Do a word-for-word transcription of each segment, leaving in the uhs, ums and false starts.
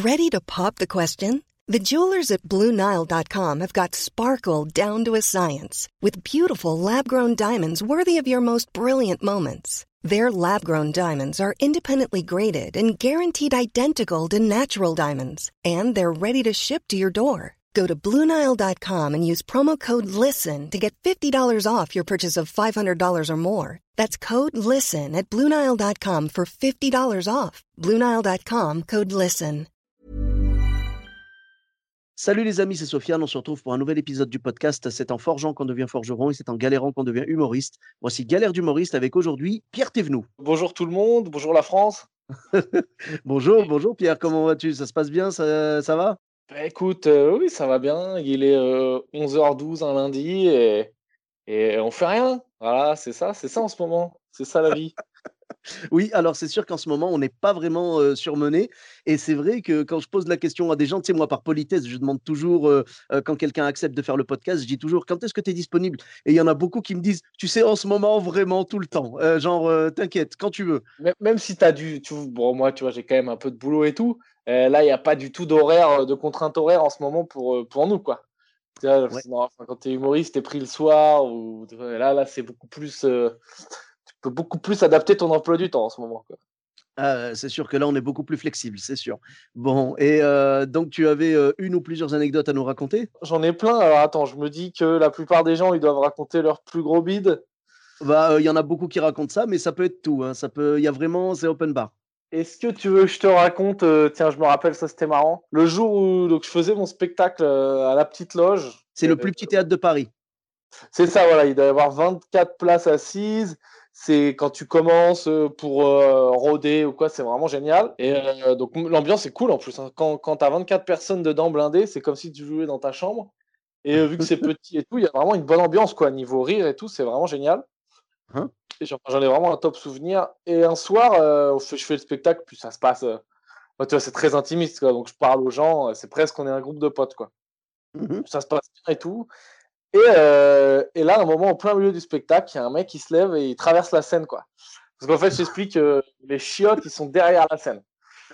Ready to pop the question? The jewelers at Blue Nile dot com have got sparkle down to a science with beautiful lab-grown diamonds worthy of your most brilliant moments. Their lab-grown diamonds are independently graded and guaranteed identical to natural diamonds, and they're ready to ship to your door. Go to Blue Nile dot com and use promo code LISTEN to get fifty dollars off your purchase of five hundred dollars or more. That's code LISTEN at Blue Nile dot com for fifty dollars off. Blue Nile dot com, code LISTEN. Salut les amis, c'est Sofiane, on se retrouve pour un nouvel épisode du podcast. C'est en forgeant qu'on devient forgeron et c'est en galérant qu'on devient humoriste. Voici Galère d'humoriste avec aujourd'hui Pierre Thévenoud. Bonjour tout le monde, bonjour la France. Bonjour, bonjour Pierre, comment vas-tu? Ça se passe bien, ça, ça va? Bah, écoute, euh, oui, ça va bien. Il est euh, onze heures douze un lundi et, et on fait rien. Voilà, c'est ça, c'est ça en ce moment. C'est ça la vie. Oui, alors c'est sûr qu'en ce moment, on n'est pas vraiment euh, surmené. Et c'est vrai que quand je pose la question à des gens, tu sais, moi, par politesse, je demande toujours, euh, euh, quand quelqu'un accepte de faire le podcast, je dis toujours, quand est-ce que tu es disponible? Et il y en a beaucoup qui me disent, tu sais, en ce moment, vraiment, tout le temps. Euh, genre, euh, t'inquiète, quand tu veux. Même, même si tu as du. Tu, bon, moi, tu vois, j'ai quand même un peu de boulot et tout. Euh, là, il n'y a pas du tout d'horaire, de contrainte horaire en ce moment pour, euh, pour nous, quoi. Tu vois, Ouais. sinon, enfin, quand tu es humoriste, tu es pris le soir. Ou, là, là c'est beaucoup plus. Euh, tu peux beaucoup plus adapter ton emploi du temps en ce moment, quoi. Ah, c'est sûr que là, on est beaucoup plus flexible, c'est sûr. Bon, et euh, donc tu avais euh, une ou plusieurs anecdotes à nous raconter? J'en ai plein. Alors attends, je me dis que la plupart des gens, ils doivent raconter leur plus gros bide. Bah, il y en a beaucoup qui racontent ça, mais ça peut être tout, hein. Ça peut, il y a vraiment, c'est open bar. Est-ce que tu veux que je te raconte, euh, tiens, je me rappelle, ça c'était marrant. Le jour où donc, je faisais mon spectacle euh, à la petite loge, C'est euh, le plus petit théâtre de Paris. c'est ça, voilà, il doit y avoir vingt-quatre places assises. C'est quand tu commences euh, pour euh, rôder ou quoi, c'est vraiment génial. Et euh, donc l'ambiance est cool en plus, hein. Quand, quand tu as vingt-quatre personnes dedans blindées, c'est comme si tu jouais dans ta chambre. Et euh, vu que c'est petit et tout, il y a vraiment une bonne ambiance, quoi, niveau rire et tout, c'est vraiment génial. Hein? Et j'en j'en ai vraiment un top souvenir. Et un soir, euh, je fais le spectacle, puis ça se passe. Euh, bah, tu vois, c'est très intimiste, quoi. Donc je parle aux gens, euh, c'est presque on est un groupe de potes, quoi. Mhm. Ça se passe bien et tout. Et, euh, et là, à un moment, en plein milieu du spectacle, il y a un mec qui se lève et il traverse la scène, quoi. Parce qu'en fait, j'explique que les chiottes, ils sont derrière la scène.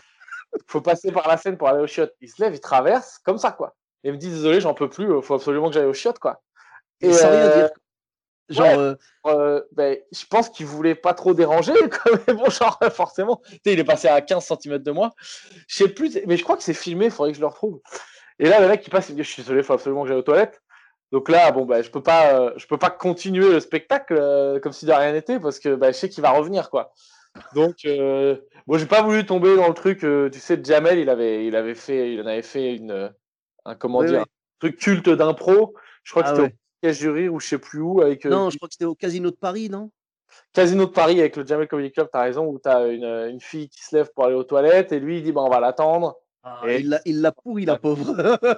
Il faut passer par la scène pour aller aux chiottes. Il se lève, il traverse, comme ça, quoi. Et il me dit, désolé, j'en peux plus, il faut absolument que j'aille aux chiottes, quoi. Et Et sans rien euh, dire. Genre, ouais, euh, euh, ben, je pense qu'il voulait pas trop déranger, quoi. Mais bon, genre, forcément. Tu sais, il est passé à quinze centimètres de moi. Je sais plus, mais je crois que c'est filmé, il faudrait que je le retrouve. Et là, le mec qui passe, il me dit, je suis désolé, il faut absolument que j'aille aux toilettes. Donc là, bon, bah, je peux pas, euh, je peux pas continuer le spectacle euh, comme si de rien n'était parce que bah, je sais qu'il va revenir, quoi. Donc, euh, bon, j'ai pas voulu tomber dans le truc. Euh, tu sais, Jamel, il avait, il avait fait, il en avait fait une, un comment oui, dire, oui. un truc culte d'impro. Je crois que Ah c'était au ouais. Piège du Rire ou je sais plus où avec euh, Non, je crois que c'était au Casino de Paris, non? Casino de Paris avec le Jamel Comedy Club. T'as raison, où t'as une, une fille qui se lève pour aller aux toilettes et lui il dit bah on va l'attendre. Ah, Et il l'a, il l'a pourri, la pauvre.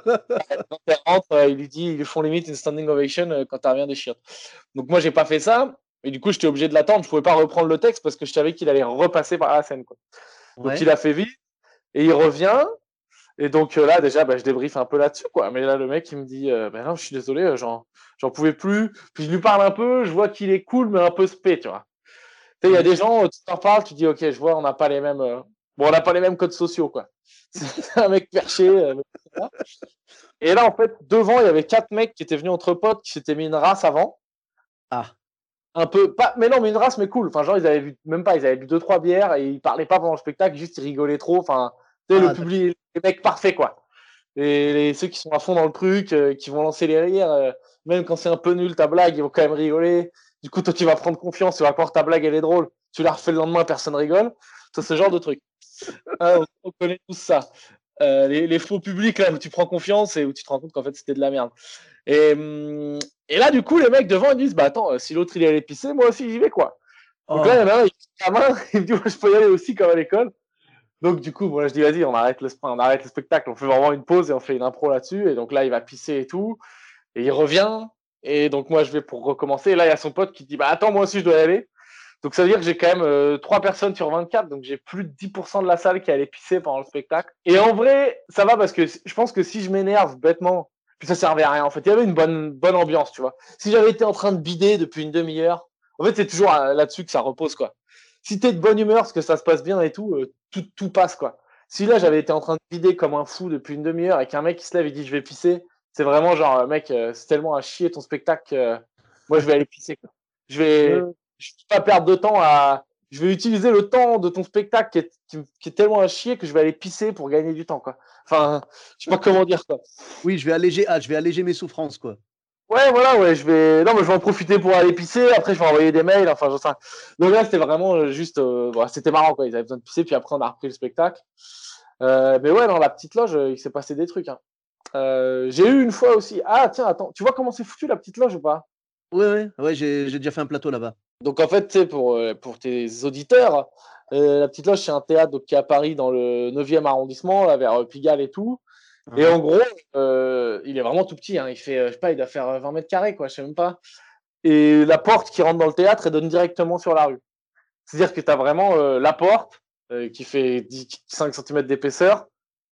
quand elle rentre, euh, il lui dit, ils lui font limite une standing ovation euh, quand elle revient des chiottes. Donc moi, j'ai pas fait ça. Et du coup, j'étais obligé de l'attendre. Je pouvais pas reprendre le texte parce que je savais qu'il allait repasser par la scène, quoi. Donc Ouais. il a fait vite et il revient. Et donc euh, là, déjà, bah, je débriefe un peu là-dessus, quoi. Mais là, le mec, il me dit, euh, bah non, je suis désolé, euh, j'en, j'en pouvais plus. Puis je lui parle un peu. Je vois qu'il est cool, mais un peu spé, tu vois. Tu sais, il y a Ouais. des gens, tu t'en parles, tu dis, ok, je vois, on n'a pas les mêmes. euh, Bon, on n'a pas les mêmes codes sociaux, quoi. C'est un mec perché. euh, Et là, en fait, devant, il y avait quatre mecs qui étaient venus entre potes, qui s'étaient mis une race avant. Ah. Un peu, pas, mais non, mais une race, mais cool. Enfin, genre, ils avaient vu, même pas, ils avaient bu deux, trois bières et ils parlaient pas pendant le spectacle, juste ils rigolaient trop. Enfin, tu sais, le Ah, d'accord. public, les mecs parfaits, quoi. Et les, ceux qui sont à fond dans le truc, euh, qui vont lancer les rires, euh, même quand c'est un peu nul ta blague, ils vont quand même rigoler. Du coup, toi, tu vas prendre confiance, tu vas croire que ta blague, elle est drôle. Tu la refais le lendemain, personne rigole. C'est ce genre de truc. Ah, on, on connaît tous ça. Euh, les, les faux publics, là, où tu prends confiance et où tu te rends compte qu'en fait, c'était de la merde. Et, hum, et là, du coup, les mecs devant, ils disent, bah attends, si l'autre, il est allé pisser, moi aussi, j'y vais, quoi. Donc là, il y Oh. en a un, il prend la main, il me dit, moi, je peux y aller aussi, comme à l'école. Donc, du coup, moi, je dis, vas-y, on arrête, le, on arrête le spectacle, on fait vraiment une pause et on fait une impro là-dessus. Et donc là, il va pisser et tout. Et il revient. Et donc, moi, je vais pour recommencer. Et là, il y a son pote qui dit, bah attends, moi aussi, je dois y aller. Donc, ça veut dire que j'ai quand même euh, trois personnes sur vingt-quatre. Donc, j'ai plus de dix pour cent de la salle qui allait pisser pendant le spectacle. Et en vrai, ça va parce que je pense que si je m'énerve bêtement, puis ça servait à rien. En fait, il y avait une bonne, bonne ambiance, tu vois. Si j'avais été en train de bider depuis une demi-heure, en fait, c'est toujours euh, là-dessus que ça repose, quoi. Si t'es de bonne humeur, parce que ça se passe bien et tout, euh, tout, tout passe, quoi. Si là, j'avais été en train de vider comme un fou depuis une demi-heure et qu'un mec qui se lève et dit je vais pisser, c'est vraiment genre, mec, euh, c'est tellement à chier ton spectacle, euh, moi je vais aller pisser. Quoi. Je vais, euh... je vais pas perdre de temps à. Je vais utiliser le temps de ton spectacle qui est, qui, qui est tellement à chier que je vais aller pisser pour gagner du temps, quoi. Enfin, je sais pas comment dire, quoi. Oui, je vais alléger, ah, je vais alléger mes souffrances, quoi. Ouais, voilà, ouais, je vais. Non, mais je vais en profiter pour aller pisser. Après, je vais envoyer des mails. Enfin, je sais. Donc là, c'était vraiment juste. Euh... Bon, c'était marrant, quoi. Ils avaient besoin de pisser, puis après, on a repris le spectacle. Euh, mais ouais, dans la petite loge, il s'est passé des trucs. Hein. Euh, j'ai eu une fois aussi. Ah, tiens, attends. Tu vois comment c'est foutu la petite loge ou pas? Ouais, ouais, ouais, j'ai, j'ai déjà fait un plateau là-bas. Donc en fait, tu sais, pour, pour tes auditeurs, euh, la petite loge, c'est un théâtre donc, qui est à Paris dans le neuvième arrondissement, là, vers Pigalle et tout. Et en gros, euh, il est vraiment tout petit. Hein. Il fait, je sais pas, il doit faire vingt mètres carrés, quoi, je sais même pas. Et la porte qui rentre dans le théâtre, elle donne directement sur la rue. C'est-à-dire que tu as vraiment euh, la porte euh, qui fait dix, cinq centimètres d'épaisseur,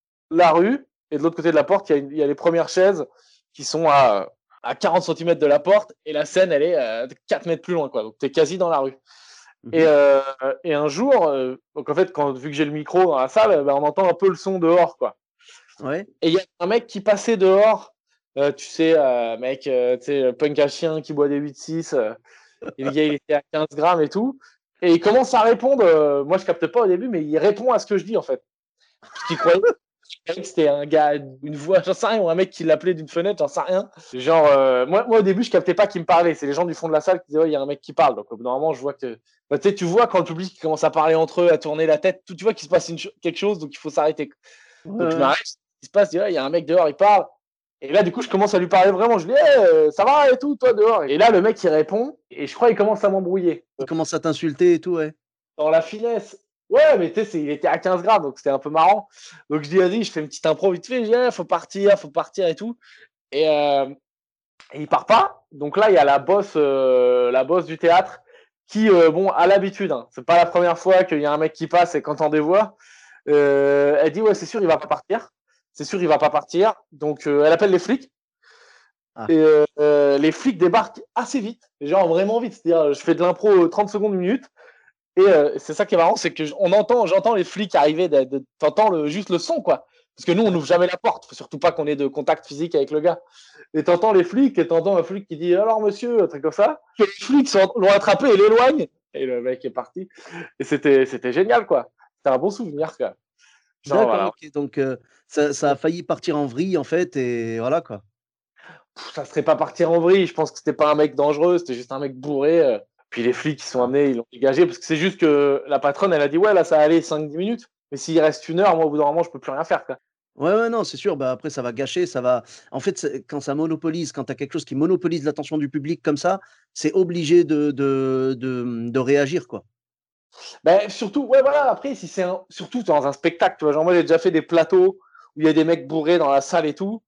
la rue, et de l'autre côté de la porte, il y a, une, il y a les premières chaises qui sont à, à quarante centimètres de la porte, et la scène, elle est à quatre mètres plus loin, quoi. Donc tu es quasi dans la rue. Mmh. Et, euh, et un jour, euh, donc en fait, quand, vu que j'ai le micro dans la salle, ben, on entend un peu le son dehors, quoi. Ouais. Et il y a un mec qui passait dehors, euh, tu sais, euh, mec, euh, tu sais, punk à chien qui boit des huit six, euh, et le gars, il était à quinze grammes et tout, et il commence à répondre, euh, moi je capte pas au début, mais il répond à ce que je dis, en fait. Parce qu'il croyait, que c'était un gars, une voix, j'en sais rien, ou un mec qui l'appelait d'une fenêtre, j'en sais rien. Genre, euh, moi, moi au début, je captais pas qui me parlait, c'est les gens du fond de la salle qui disaient, ouais, il y a un mec qui parle, donc normalement, je vois que, bah, tu sais, tu vois quand le public commence à parler entre eux, à tourner la tête, tout, tu vois qu'il se passe une cho- quelque chose, donc il faut s'arrêter. Ouais. Donc je m'arrête, il se passe, il ouais, y a un mec dehors, il parle. Et là, du coup, je commence à lui parler vraiment. Je lui dis, hey, ça va et tout, toi dehors. Et là, le mec, il répond, et je crois qu'il commence à m'embrouiller. Il commence à t'insulter et tout, ouais. Dans la finesse. Ouais, mais tu sais, il était à quinze grammes, donc c'était un peu marrant. Donc je dis, vas-y, je fais une petite impro vite fait. Je dis, hey, faut partir, faut partir et tout. Et, euh, et il part pas. Donc là, il y a la boss, euh, la boss du théâtre qui, euh, bon, a l'habitude. Hein. C'est pas la première fois qu'il y a un mec qui passe et qu'on entend des voix. Euh, elle dit, ouais, c'est sûr, il va pas partir. C'est sûr, il va pas partir. Donc, euh, elle appelle les flics. Ah. Et euh, les flics débarquent assez vite. Genre vraiment vite. C'est-à-dire, je fais de l'impro trente secondes, une minute. Et euh, c'est ça qui est marrant, c'est que on entend, j'entends les flics arriver, de, de, t'entends le, juste le son, quoi. Parce que nous, on n'ouvre jamais la porte. Faut surtout pas qu'on ait de contact physique avec le gars. Et t'entends les flics, et t'entends un flic qui dit, alors monsieur, un truc comme ça. Et les flics sont, l'ont attrapé et l'éloignent. Et le mec est parti. Et c'était, c'était génial, quoi. C'était un bon souvenir, quoi. Genre, d'accord, voilà. Okay. Donc euh, ça, ça a failli partir en vrille en fait, et voilà quoi. Pff, ça serait pas partir en vrille, je pense que c'était pas un mec dangereux, c'était juste un mec bourré. Euh. Puis les flics qui sont amenés, ils l'ont dégagé, parce que c'est juste que la patronne, elle a dit ouais, là ça allait cinq dix minutes, mais s'il reste une heure, moi au bout d'un moment, je peux plus rien faire, quoi. Ouais, ouais, non, c'est sûr. Bah, après, ça va gâcher, ça va. En fait, quand ça monopolise, quand tu as quelque chose qui monopolise l'attention du public comme ça, c'est obligé de, de, de, de réagir, quoi. Ben, surtout, ouais, voilà, après, si c'est un... surtout dans un spectacle, tu vois, genre moi j'ai déjà fait des plateaux où il y a des mecs bourrés dans la salle et tout.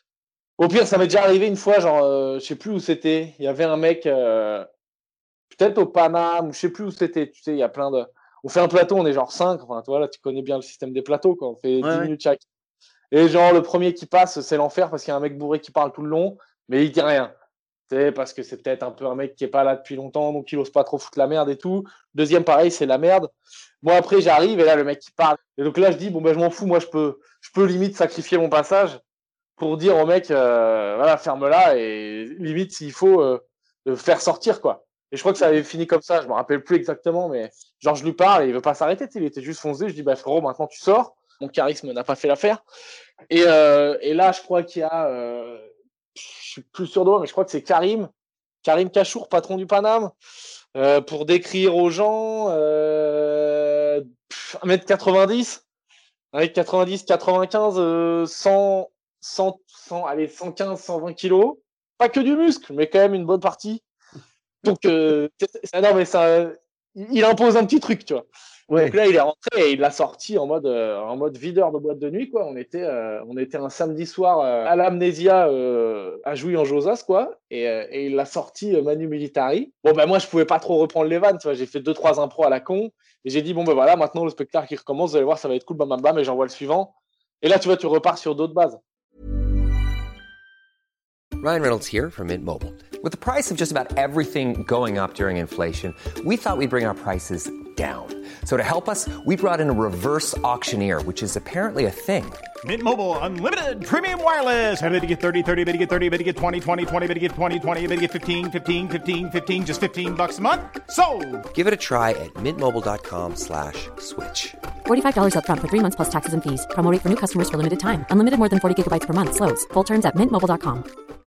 Au pire, ça m'est déjà arrivé une fois, genre, euh, je sais plus où c'était, il y avait un mec, euh, peut-être au Paname, ou je sais plus où c'était, tu sais, il y a plein de... On fait un plateau, on est genre cinq, enfin, tu vois, là, tu connais bien le système des plateaux, quoi, on fait ouais, dix ouais. minutes chaque. Et genre, le premier qui passe, c'est l'enfer parce qu'il y a un mec bourré qui parle tout le long, mais il dit rien. C'est parce que c'est peut-être un peu un mec qui est pas là depuis longtemps, donc il ose pas trop foutre la merde et tout. Deuxième, pareil, c'est la merde. Moi, après, j'arrive et là, le mec qui parle. Et donc là, je dis, bon, ben, je m'en fous, moi, je peux, je peux limite sacrifier mon passage pour dire au mec, euh, voilà, ferme-la et limite, s'il faut, euh, le faire sortir, quoi. Et je crois que ça avait fini comme ça, je me rappelle plus exactement, mais genre, je lui parle et il veut pas s'arrêter, il était juste foncé. Je dis, bah, frérot, maintenant tu sors. Mon charisme n'a pas fait l'affaire. Et, euh, et là, je crois qu'il y a, euh, je suis plus sûr de moi, mais je crois que c'est Karim, Karim Kachour, patron du Paname, euh, pour décrire aux gens euh, un mètre quatre-vingt-dix, un mètre quatre-vingt-dix, quatre-vingt-quinze, euh, cent, cent, cent, allez, cent quinze, cent vingt kilos. Pas que du muscle, mais quand même une bonne partie. Donc, euh, non, mais ça, il impose un petit truc, tu vois. Ouais. Donc là, il est rentré et il l'a sorti en mode, euh, en mode videur de boîte de nuit, quoi. On était, euh, on était un samedi soir euh, à l'Amnésia euh, à Jouy en Josas, quoi. Et, euh, et il l'a sorti euh, Manu Militari. Bon, ben moi, je pouvais pas trop reprendre les vannes, tu vois. J'ai fait deux, trois impros à la con. Et j'ai dit, bon, ben voilà, maintenant le spectacle qui recommence, vous allez voir, ça va être cool, bam, bam, bam. Et j'envoie le suivant. Et là, tu vois, tu repars sur d'autres bases. Ryan Reynolds here from Mint Mobile. With the price of just about everything going up during inflation, we thought we'd bring our prices down. So to help us, we brought in a reverse auctioneer, which is apparently a thing. Mint Mobile Unlimited Premium Wireless. How to get thirty, thirty, how to get thirty, how to get twenty, twenty, twenty, how to get twenty, twenty, how to get fifteen, fifteen, fifteen, fifteen, just fifteen bucks a month? Sold! Give it a try at mintmobile.com slash switch. forty-five dollars up front for three months plus taxes and fees. Promo rate for new customers for limited time. Unlimited more than forty gigabytes per month. Slows full terms at mint mobile dot com.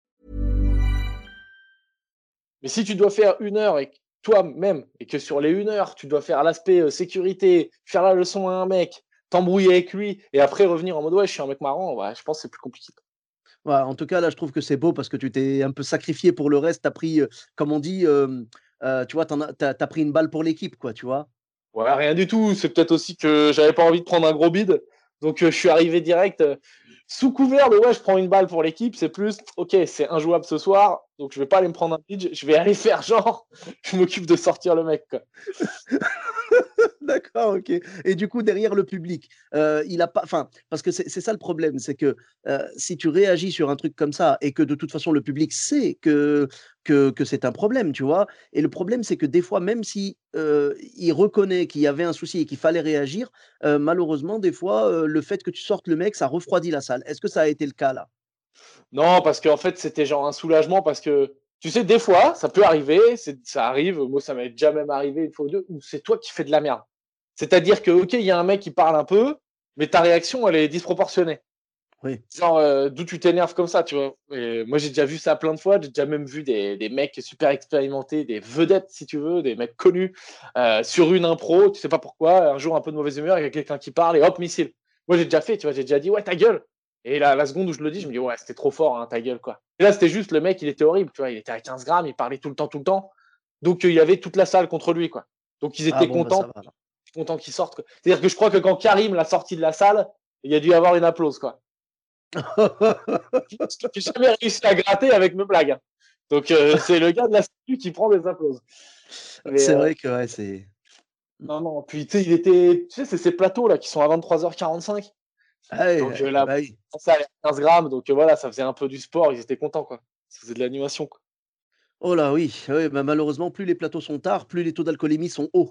Mais si tu dois faire une heure et que toi-même, et que sur les une heure, tu dois faire l'aspect euh, sécurité, faire la leçon à un mec, t'embrouiller avec lui, et après revenir en mode ouais, je suis un mec marrant, ouais, je pense que c'est plus compliqué. Ouais, en tout cas, là, je trouve que c'est beau parce que tu t'es un peu sacrifié pour le reste. Tu as pris, euh, comme on dit, euh, euh, tu vois, t'en as, t'as, t'as pris une balle pour l'équipe, quoi, tu vois. Ouais, rien du tout. C'est peut-être aussi que j'avais pas envie de prendre un gros bide. Donc, euh, je suis arrivé direct euh, sous couvert de ouais, je prends une balle pour l'équipe. C'est plus, ok, c'est injouable ce soir. Donc, je vais pas aller me prendre un bide. Je vais aller faire genre, je m'occupe de sortir le mec, quoi. D'accord, ok. Et du coup, derrière le public, euh, il a pas. Enfin, parce que c'est c'est ça le problème, c'est que euh, si tu réagis sur un truc comme ça et que de toute façon le public sait que, que, que c'est un problème, tu vois. Et le problème, c'est que des fois, même si euh, il reconnaît qu'il y avait un souci et qu'il fallait réagir, euh, malheureusement, des fois, euh, le fait que tu sortes le mec, ça refroidit la salle. Est-ce que ça a été le cas là? Non, parce qu'en fait, c'était genre un soulagement parce que, tu sais, des fois, ça peut arriver, c'est, ça arrive, moi, ça m'est déjà même arrivé une fois ou deux, où c'est toi qui fais de la merde. C'est-à-dire que, ok, il y a un mec qui parle un peu, mais ta réaction, elle est disproportionnée. Oui. Genre, euh, d'où tu t'énerves comme ça, tu vois. Et moi, j'ai déjà vu ça plein de fois, j'ai déjà même vu des, des mecs super expérimentés, des vedettes, si tu veux, des mecs connus, euh, sur une impro, tu sais pas pourquoi, un jour un peu de mauvaise humeur, il y a quelqu'un qui parle et hop, missile. Moi, j'ai déjà fait, tu vois, j'ai déjà dit, ouais, ta gueule. Et là, la seconde où je le dis, je me dis, ouais, c'était trop fort, hein, ta gueule, quoi. Et là, c'était juste, le mec, il était horrible, tu vois, il était à quinze grammes, il parlait tout le temps, tout le temps. Donc, euh, il y avait toute la salle contre lui, quoi. Donc, ils Ah étaient bon, bah, ça contents, va. alors. contents qu'il sorte, quoi. C'est-à-dire que je crois que quand Karim l'a sorti de la salle, il y a dû y avoir une applause, quoi. J'ai jamais réussi à gratter avec mes blagues, hein. Donc, euh, c'est le gars de la sécu qui prend des applauses. Mais, C'est euh, vrai que ouais, c'est. non, non, puis, tu sais, il était, tu sais, c'est ces plateaux, là, qui sont à vingt-trois heures quarante-cinq. Ah ouais, Donc, euh, ouais, là, bah oui. ça allait à quinze grammes, donc, euh, voilà, ça faisait un peu du sport, ils étaient contents, quoi. Ça faisait de l'animation, quoi. Oh là oui, oui, bah, malheureusement, plus les plateaux sont tard, plus les taux d'alcoolémie sont hauts.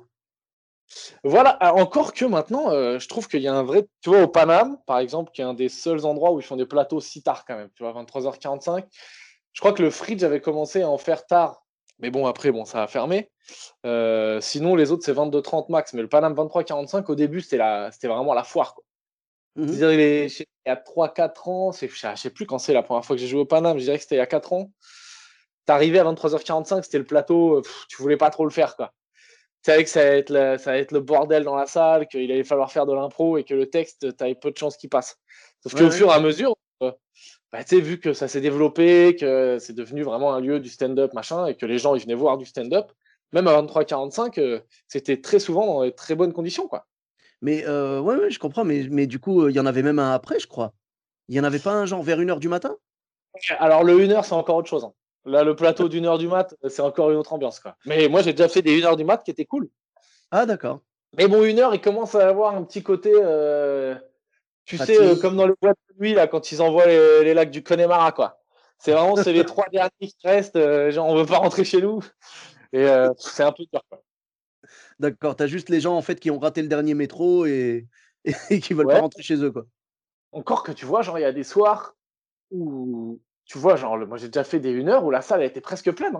Voilà, ah, encore que maintenant, euh, je trouve qu'il y a un vrai. Tu vois, au Paname, par exemple, qui est un des seuls endroits où ils font des plateaux si tard quand même, tu vois, vingt-trois heures quarante-cinq. Je crois que le Fridge avait commencé à en faire tard. Mais bon, après, bon, ça a fermé. Euh, sinon, les autres, c'est vingt-deux trente max. Mais le Paname vingt-trois quarante-cinq, au début, c'était la... c'était vraiment la foire, quoi. Mhm. C'est-à-dire, il est... je sais- il y a trois quatre ans, c'est... je sais plus quand c'est la première fois que j'ai joué au Paname, je dirais que c'était il y a quatre ans. T'arrivais à vingt-trois heures quarante-cinq, c'était le plateau, pff, tu voulais pas trop le faire, quoi. Tu savais que ça allait être le, ça allait être le bordel dans la salle, qu'il allait falloir faire de l'impro et que le texte, tu avais peu de chances qu'il passe. Sauf Ouais, qu'au ouais. fur et à mesure, euh, bah, tu sais, vu que ça s'est développé, que c'est devenu vraiment un lieu du stand-up, machin, et que les gens ils venaient voir du stand-up, même à vingt-trois quarante-cinq, euh, c'était très souvent dans de très bonnes conditions, quoi. Mais euh, ouais, ouais, je comprends, mais, mais du coup, euh, il y en avait même un après, je crois. Il y en avait pas un genre vers une heure du matin? Alors le une heure, c'est encore autre chose, hein. Là, le plateau d'une heure du mat, c'est encore une autre ambiance, quoi. Mais moi, j'ai déjà fait des une heure du mat qui étaient cool. Ah d'accord. Mais bon, une heure, il commence à avoir un petit côté, euh, tu sais, euh, Fatigue. comme dans le boîte de nuit, là, quand ils envoient les, les lacs du Connemara, quoi. C'est vraiment, c'est les trois derniers qui restent, euh, genre, on veut pas rentrer chez nous. Et euh, c'est un peu dur, quoi. D'accord, tu as juste les gens en fait qui ont raté le dernier métro et, et qui veulent pas Ouais, rentrer chez eux, quoi. encore que tu vois, genre, il y a des soirs où, tu vois, genre, le- moi, j'ai déjà fait des une heure où la salle, elle était presque pleine, hein.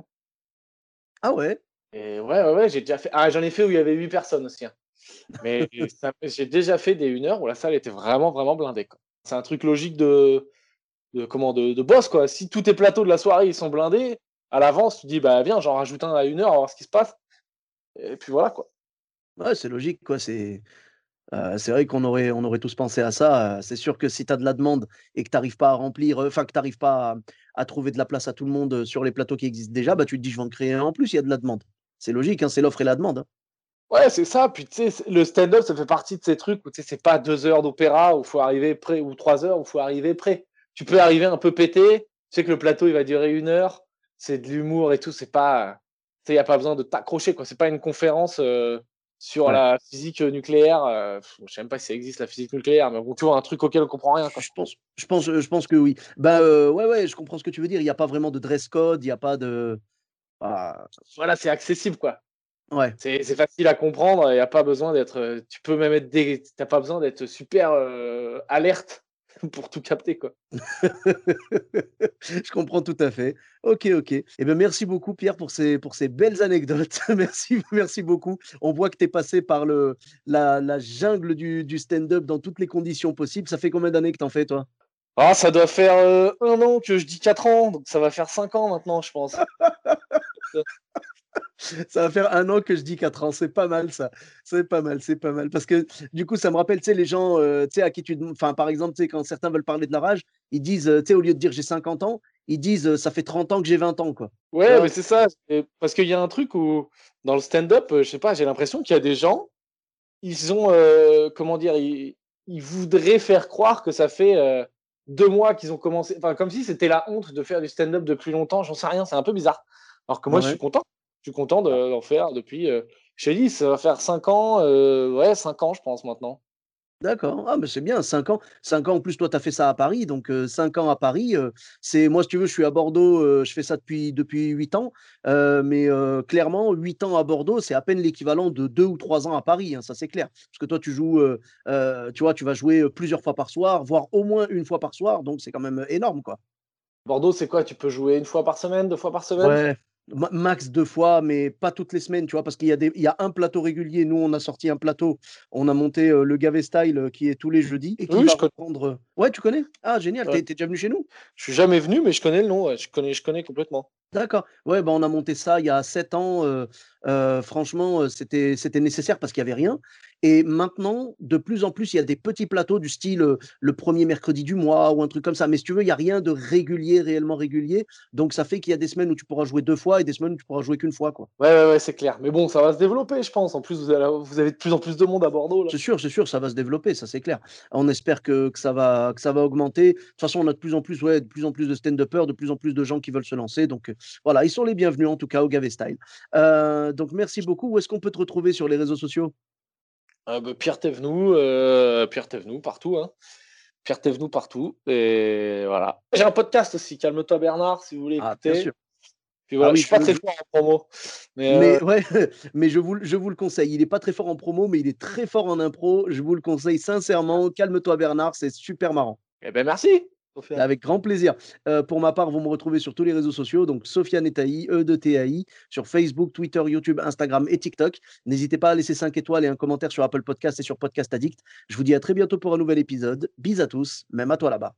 Ah ouais? Et ouais, ouais, ouais, j'ai déjà fait. Ah, j'en ai fait où il y avait huit personnes aussi, hein. Mais ça- j'ai déjà fait des une heure où la salle était vraiment, vraiment blindée, quoi. C'est un truc logique de, de comment de, de boss, quoi. Si tous tes plateaux de la soirée ils sont blindés, à l'avance, tu dis bah viens, j'en rajoute un à une heure, on va voir ce qui se passe. Et puis voilà, quoi. Ouais, c'est logique, quoi. C'est euh, c'est vrai qu'on aurait, on aurait tous pensé à ça. euh, C'est sûr que si tu as de la demande et que tu n'arrives pas à remplir, euh, enfin que tu n'arrives pas à, à trouver de la place à tout le monde euh, sur les plateaux qui existent déjà, bah tu te dis je vais en créer un en plus, il y a de la demande. C'est logique, hein, c'est l'offre et la demande, hein. Ouais, c'est ça. Puis tu sais, c'est- le stand-up, ça fait partie de ces trucs où tu sais, c'est pas deux heures d'opéra où faut arriver prêt ou trois heures où faut arriver prêt. Tu peux arriver un peu pété. Tu sais que le plateau il va durer une heure. C'est de l'humour et tout. C'est pas, tu sais, y a pas besoin de t'accrocher, quoi. C'est pas une conférence euh, sur Ouais. la physique nucléaire. euh, pff, je sais même pas si ça existe la physique nucléaire, mais bon, tu vois un truc auquel on comprend rien, quoi. Je pense, je pense, je pense que oui. Bah euh, ouais, ouais, je comprends ce que tu veux dire. Il n'y a pas vraiment de dress code, il n'y a pas de. Ah, Voilà, c'est accessible, quoi. Ouais. C'est, c'est facile à comprendre. Il y a pas besoin d'être. Tu peux même être. Dé... T'as pas besoin d'être super euh, alerte pour tout capter, quoi. Je comprends tout à fait. OK, OK. Eh bien, merci beaucoup Pierre pour ces pour ces belles anecdotes. Merci, merci beaucoup. On voit que tu es passé par le la la jungle du du stand-up dans toutes les conditions possibles. Ça fait combien d'années que tu en fais, toi? Ah, ça doit faire euh, un an que je dis quatre ans, donc ça va faire cinq ans maintenant, je pense. Ça va faire un an que je dis quatre ans. C'est pas mal ça. C'est pas mal, c'est pas mal. Parce que du coup, ça me rappelle, tu sais, les gens, heu, tu sais, à qui tu dem enfin, par exemple, tu sais, quand certains veulent parler de leur âge, ils disent, heu, tu sais, au lieu de dire: «J'ai cinquante ans», ils disent, heu: «Ça fait trente ans que j'ai vingt ans», quoi. Tu Ouais, vois? mais c'est ça. c'est- Parce qu'il y a un truc où, dans le stand-up, euh, je sais pas, j'ai l'impression qu'il y a des gens, ils ont, euh, comment dire, ils, ils voudraient faire croire que ça fait euh, deux mois qu'ils ont commencé. Enfin, comme si c'était la honte de faire du stand-up depuis longtemps. J'en sais rien, c'est un peu bizarre. Alors que moi, je suis Ouais. content. Je suis content de- d'en faire depuis. Euh, je t'ai dit, ça va faire cinq ans. euh, ouais, cinq ans, je pense maintenant. D'accord. Ah, mais c'est bien, cinq ans. Cinq ans, en plus, toi, tu as fait ça à Paris, donc heu, cinq ans à Paris, heu, c'est moi, si tu veux, je suis à Bordeaux, heu, je fais ça depuis depuis huit ans, heu, mais heu, clairement, huit ans à Bordeaux, c'est à peine l'équivalent de deux ou trois ans à Paris, hein, ça, c'est clair. Parce que toi, tu joues, heu heu, tu vois, tu vas jouer, heu, plusieurs fois par soir, voire au moins une fois par soir, donc c'est quand même, heu, énorme, quoi. Bordeaux, c'est quoi? Tu peux jouer une fois par semaine, deux fois par semaine? Ouais, ma max deux fois, mais pas toutes les semaines, tu vois? Parce qu'il y a des il y a un plateau régulier. Nous, on a sorti un plateau, on a monté, heu, le Gavé Style, heu, qui est tous les jeudis et qui Oui, va je connais. reprendre, heu ouais, tu connais? Ah génial, tu Ouais. es tu es déjà venu chez nous? Je suis jamais venu, mais je connais le nom. Ouais. Je connais, je connais complètement. D'accord. Ouais, bah, on a monté ça il y a sept ans, heu heu, franchement, heu, c'était c'était nécessaire parce qu'il y avait rien et maintenant, de plus en plus, il y a des petits plateaux du style, heu, le premier mercredi du mois ou un truc comme ça. Mais si tu veux, il y a rien de régulier, réellement régulier. Donc ça fait qu'il y a des semaines où tu pourras jouer deux fois et des semaines où tu pourras jouer qu'une fois, quoi. Ouais, ouais, ouais, c'est clair. Mais bon, ça va se développer, je pense. En plus, vous, allez- vous avez de plus en plus de monde à Bordeaux, là. C'est sûr, c'est sûr, ça va se développer, ça c'est clair. On espère que que ça va que ça va augmenter. De toute façon, on a de plus en plus, ouais, de plus en plus de stand-uppers, de plus en plus de gens qui veulent se lancer. Donc, heu, voilà, ils sont les bienvenus en tout cas au Gavé Style. Heu, donc merci beaucoup. Où est-ce qu'on peut te retrouver sur les réseaux sociaux? Euh, bah, Pierre Thévenoud, euh, Pierre Thévenoud, partout, hein. Pierre Thévenoud, partout. Et voilà. J'ai un podcast aussi, Calme-toi Bernard, si vous voulez Ah, bien écouter. sûr. Puis Ah voilà, je oui, suis pas je très je fort en promo. Mais euh, mais ouais, mais je vous le je vous le conseille. Il est pas très fort en promo, mais il est très fort en impro. Je vous le conseille sincèrement. Calme-toi Bernard, c'est super marrant. eh ben merci, Sofiane. Avec grand plaisir. Heu, pour ma part, vous me retrouvez sur tous les réseaux sociaux, donc Sofiane Tailly, E de T A I, sur Facebook, Twitter, YouTube, Instagram et TikTok. N'hésitez pas à laisser cinq étoiles et un commentaire sur Apple Podcasts et sur Podcast Addict. Je vous dis à très bientôt pour un nouvel épisode. Bis à tous, même à toi là-bas.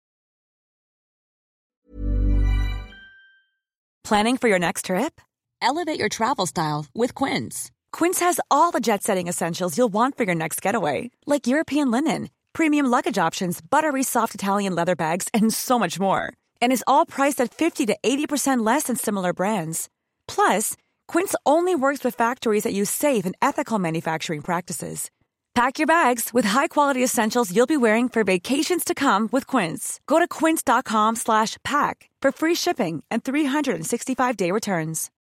Planning for your next trip? Elevate your travel style with Quince. Quince has all the jet-setting essentials you'll want for your next getaway, like European linen, premium luggage options, buttery soft Italian leather bags, and so much more. And is all priced at fifty to eighty percent less than similar brands. Plus, Quince only works with factories that use safe and ethical manufacturing practices. Pack your bags with high-quality essentials you'll be wearing for vacations to come with Quince. Go to quince.com slash pack for free shipping and three sixty-five day returns.